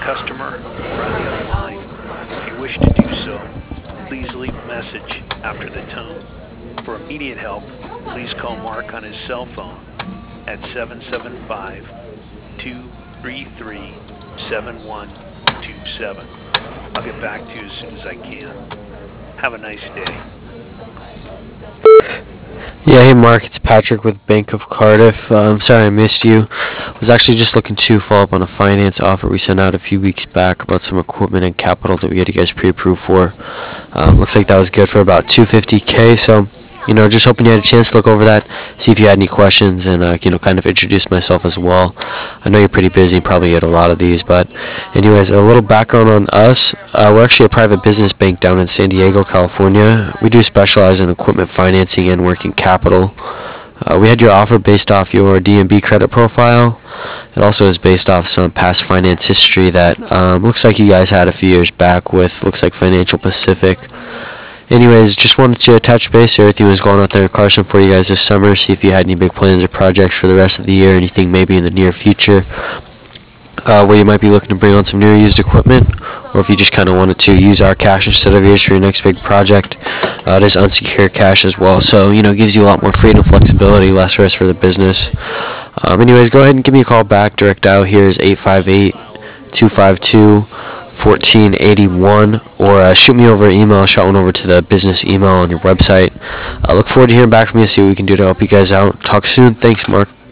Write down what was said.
customer or on the other line. If you wish to do so, please leave a message after the tone. For immediate help, please call Mark on his cell phone at 775-233-7127. I'll get back to you as soon as I can. Have a nice day. Yeah, hey Mark, it's Patrick with Bank of Cardiff. I'm sorry I missed you. I was actually just looking to follow up on a finance offer we sent out a few weeks back about some equipment and capital that we had you guys pre-approved for. Looks like that was good for about $250K, so just hoping you had a chance to look over that, see if you had any questions, and kind of introduce myself as well. I know you're pretty busy, probably get a lot of these, but anyways, a little background on us. We're actually a private business bank down in San Diego, California. We do specialize in equipment financing and working capital. We had your offer based off your DNB credit profile. It also is based off some past finance history that looks like you guys had a few years back with, looks like Financial Pacific. Anyways, just wanted to touch base. Everything was going out there in Carson for you guys this summer. See if you had any big plans or projects for the rest of the year. Anything maybe in the near future where you might be looking to bring on some new used equipment, or if you just kind of wanted to use our cash instead of yours for your next big project. It is unsecured cash as well, so gives you a lot more freedom, flexibility, less risk for the business. Anyways, go ahead and give me a call back. Direct dial here is 858-252-1481, or shoot me over an email. Shot one over to the business email on your website. I look forward to hearing back from you, see what we can do to help you guys out. Talk soon. Thanks, Mark.